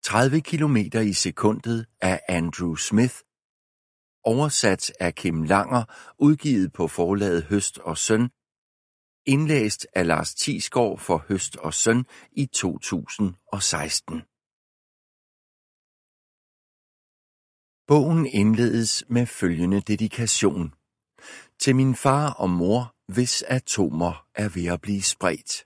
30 kilometer i sekundet af Andrew Smith. Oversat af Kim Langer, udgivet på forlaget Høst og Søn. Indlæst af Lars Thiesgaard for Høst og Søn i 2016. Bogen indledes med følgende dedikation. Til min far og mor, hvis atomer er ved at blive spredt.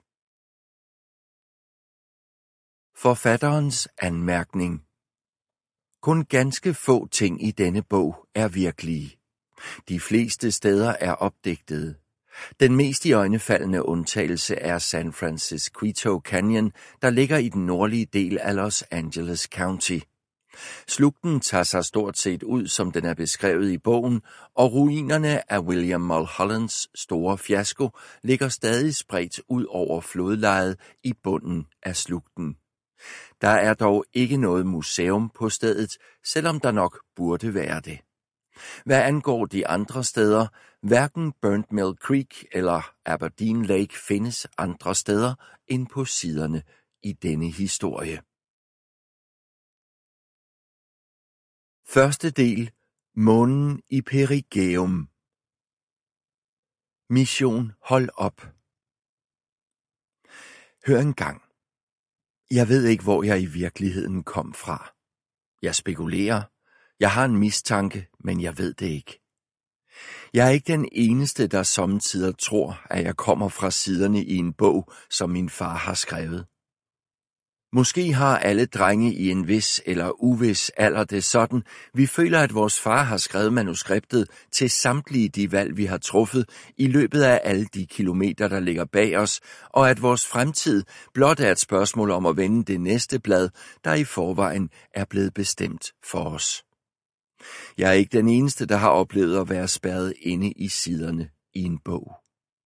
Forfatterens anmærkning. Kun ganske få ting i denne bog er virkelige. De fleste steder er opdigtede. Den mest iøjnefaldende undtagelse er San Francisco Canyon, der ligger i den nordlige del af Los Angeles County. Slugten tager sig stort set ud, som den er beskrevet i bogen, og ruinerne af William Mulhollands store fiasko ligger stadig spredt ud over flodlejet i bunden af slugten. Der er dog ikke noget museum på stedet, selvom der nok burde være det. Hvad angår de andre steder, hverken Burnt Mill Creek eller Aberdeen Lake findes andre steder end på siderne i denne historie. Første del. Månen i Perigæum. Mission Hold op. Hør engang. Jeg ved ikke, hvor jeg i virkeligheden kom fra. Jeg spekulerer. Jeg har en mistanke, men jeg ved det ikke. Jeg er ikke den eneste, der sommetider tror, at jeg kommer fra siderne i en bog, som min far har skrevet. Måske har alle drenge i en vis eller uvis alder det sådan, vi føler, at vores far har skrevet manuskriptet til samtlige de valg, vi har truffet i løbet af alle de kilometer, der ligger bag os, og at vores fremtid blot er et spørgsmål om at vende det næste blad, der i forvejen er blevet bestemt for os. Jeg er ikke den eneste, der har oplevet at være spærret inde i siderne i en bog.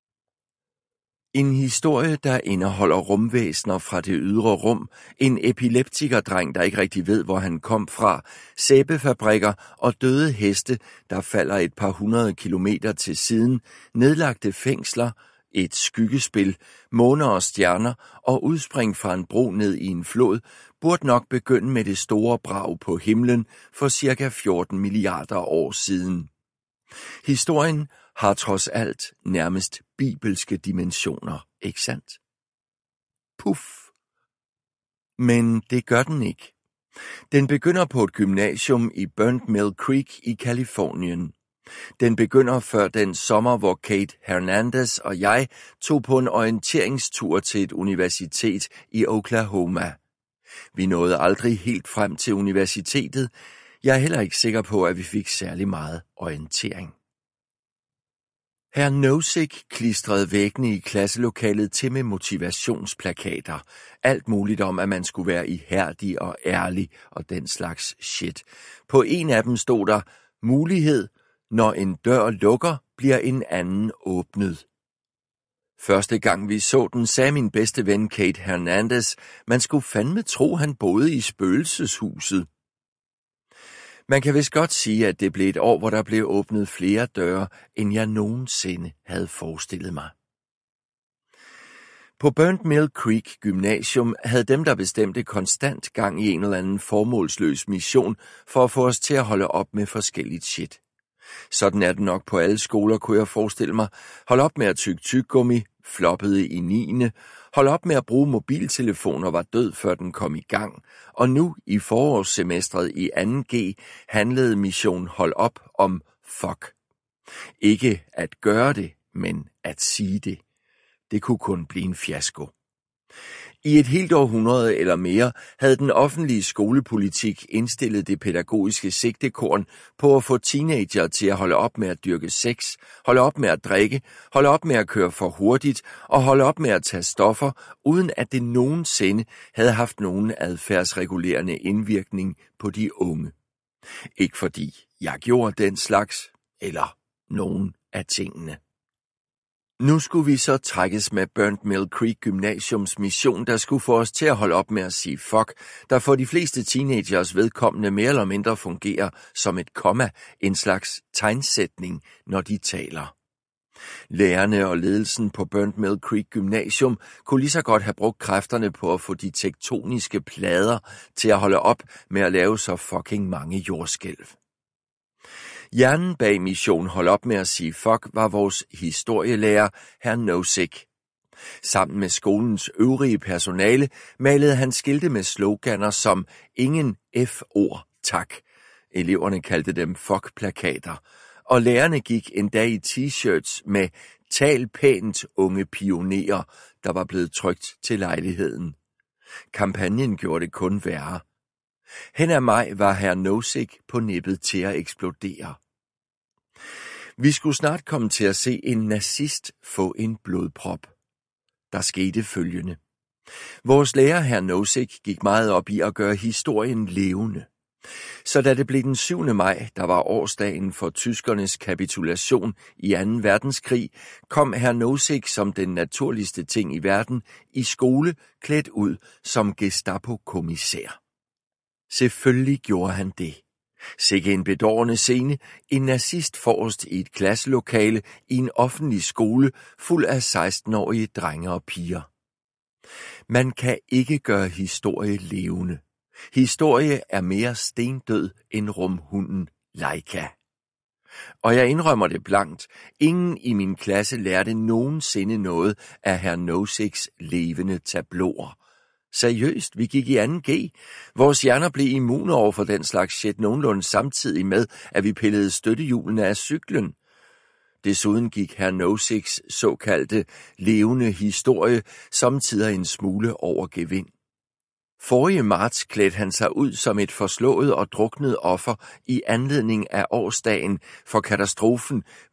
En historie, der indeholder rumvæsener fra det ydre rum, en epileptikerdreng, der ikke rigtig ved, hvor han kom fra, sæbefabrikker og døde heste, der falder et par 100 kilometer til siden, nedlagte fængsler, et skyggespil, måner og stjerner og udspring fra en bro ned i en flod, burde nok begynde med det store brag på himlen for ca. 14 milliarder år siden. Historien har trods alt nærmest bibelske dimensioner, ikke sandt? Puff. Men det gør den ikke. Den begynder på et gymnasium i Burnt Mill Creek i Californien. Den begynder før den sommer, hvor Kate Hernandez og jeg tog på en orienteringstur til et universitet i Oklahoma. Vi nåede aldrig helt frem til universitetet. Jeg er heller ikke sikker på, at vi fik særlig meget orientering. Herr Nozick klistrede væggene i klasselokalet til med motivationsplakater. Alt muligt om, at man skulle være ihærdig og ærlig og den slags shit. På en af dem stod der, mulighed, når en dør lukker, bliver en anden åbnet. Første gang vi så den, sagde min bedste ven Kate Hernandez, man skulle fandme tro, han boede i spøgelseshuset. Man kan vist godt sige, at det blev et år, hvor der blev åbnet flere døre, end jeg nogensinde havde forestillet mig. På Burnt Mill Creek Gymnasium havde dem, der bestemte, konstant gang i en eller anden formålsløs mission for at få os til at holde op med forskelligt shit. Sådan er det nok på alle skoler, kunne jeg forestille mig. Hold op med at tygge tyggegummi, floppede i 9. Hold op med at bruge mobiltelefoner, var død før den kom i gang. Og nu i forårssemestret i 2G handlede mission Hold op om fuck. Ikke at gøre det, men at sige det. Det kunne kun blive en fiasko. I et helt århundrede eller mere havde den offentlige skolepolitik indstillet det pædagogiske sigtekorn på at få teenager til at holde op med at dyrke sex, holde op med at drikke, holde op med at køre for hurtigt og holde op med at tage stoffer, uden at det nogensinde havde haft nogen adfærdsregulerende indvirkning på de unge. Ikke fordi jeg gjorde den slags, eller nogen af tingene. Nu skulle vi så trækkes med Burnt Mill Creek Gymnasiums mission, der skulle få os til at holde op med at sige fuck, der for de fleste teenagers vedkommende mere eller mindre fungerer som et komma, en slags tegnsætning, når de taler. Lærerne og ledelsen på Burnt Mill Creek Gymnasium kunne lige så godt have brugt kræfterne på at få de tektoniske plader til at holde op med at lave så fucking mange jordskælv. Hjernen bag Mission Hold op med at sige fuck var vores historielærer, hr. Nozick. Sammen med skolens øvrige personale malede han skilte med sloganer som ingen F-ord, tak. Eleverne kaldte dem fuck-plakater, og lærerne gik endda i t-shirts med tal pænt, unge pionerer, der var blevet trykt til lejligheden. Kampagnen gjorde det kun værre. Hen ad maj var hr. Nozick på nippet til at eksplodere. Vi skulle snart komme til at se en nazist få en blodprop. Der skete følgende. Vores lærer, hr. Nozick, gik meget op i at gøre historien levende. Så da det blev den 7. maj, der var årsdagen for tyskernes kapitulation i 2. verdenskrig, kom hr. Nozick som den naturligste ting i verden i skole klædt ud som Gestapo-kommissær. Selvfølgelig gjorde han det. Sikke en bedårende scene, en nazist forrest i et klasselokale i en offentlig skole fuld af 16-årige drenge og piger. Man kan ikke gøre historie levende. Historie er mere stendød end rumhunden Laika. Og jeg indrømmer det blankt. Ingen i min klasse lærte nogensinde noget af hr. Nozicks levende tabloer. Seriøst, vi gik i 2G. Vores hjerner blev immune over for den slags shit nogenlunde samtidig med, at vi pillede støttehjulene af cyklen. Desuden gik hr. Nozicks såkaldte levende historie samtidig en smule over gevind. Forrige marts klædte han sig ud som et forslået og druknet offer i anledning af årsdagen for katastrofen